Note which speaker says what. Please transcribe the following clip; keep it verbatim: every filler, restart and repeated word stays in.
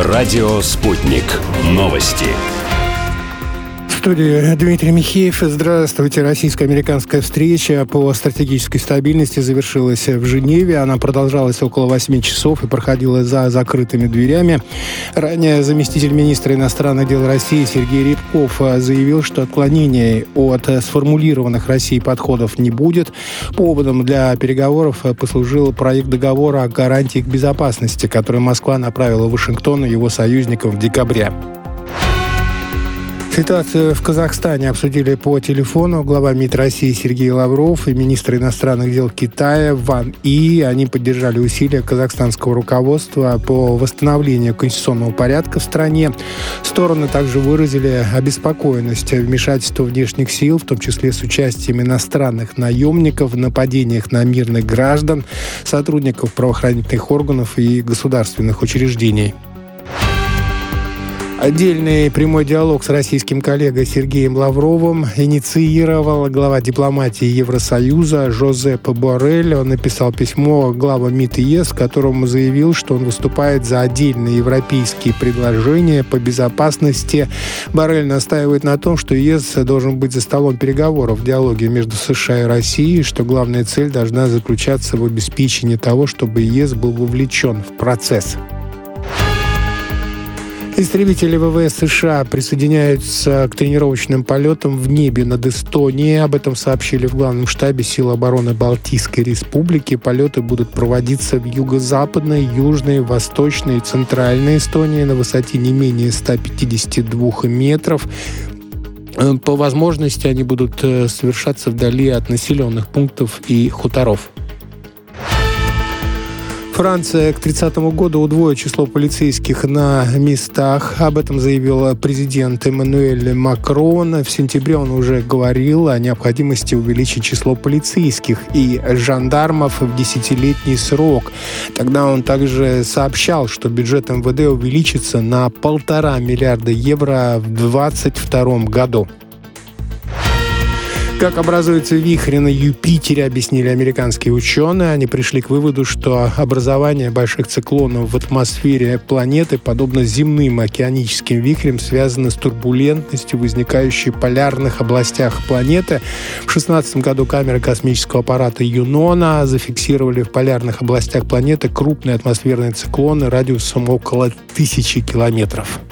Speaker 1: Радио «Спутник». Новости.
Speaker 2: В студии Дмитрий Михеев. Здравствуйте. Российско-американская встреча по стратегической стабильности завершилась в Женеве. Она продолжалась около восьми часов и проходила за закрытыми дверями. Ранее заместитель министра иностранных дел России Сергей Рябков заявил, что отклонений от сформулированных Россией подходов не будет. Поводом для переговоров послужил проект договора о гарантиях безопасности, который Москва направила в Вашингтон и его союзникам в декабре. Ситуацию в Казахстане обсудили по телефону глава МИД России Сергей Лавров и министр иностранных дел Китая Ван И. Они поддержали усилия казахстанского руководства по восстановлению конституционного порядка в стране. Стороны также выразили обеспокоенность вмешательства внешних сил, в том числе с участием иностранных наемников в нападениях на мирных граждан, сотрудников правоохранительных органов и государственных учреждений. Отдельный прямой диалог с российским коллегой Сергеем Лавровым инициировал глава дипломатии Евросоюза Жозеп Боррель. Он написал письмо главам МИД ЕС, в котором заявил, что он выступает за отдельные европейские предложения по безопасности. Боррель настаивает на том, что ЕС должен быть за столом переговоров в диалоге между США и Россией, что главная цель должна заключаться в обеспечении того, чтобы ЕС был вовлечен в процесс. Истребители ВВС США присоединяются к тренировочным полетам в небе над Эстонией. Об этом сообщили в Главном штабе Сил обороны Балтийской Республики. Полеты будут проводиться в юго-западной, южной, восточной и центральной Эстонии на высоте не менее ста пятидесяти двух метров. По возможности они будут совершаться вдали от населенных пунктов и хуторов. Франция к тридцатому году удвоит число полицейских на местах. Об этом заявил президент Эммануэль Макрон. В сентябре он уже говорил о необходимости увеличить число полицейских и жандармов в десятилетний срок. Тогда он также сообщал, что бюджет эм вэ дэ увеличится на полтора миллиарда евро в двадцать втором году. Как образуются вихри на Юпитере, объяснили американские ученые. Они пришли к выводу, что образование больших циклонов в атмосфере планеты, подобно земным океаническим вихрям, связано с турбулентностью, возникающей в полярных областях планеты. В две тысячи шестнадцатом году камеры космического аппарата Юнона зафиксировали в полярных областях планеты крупные атмосферные циклоны радиусом около тысячи километров.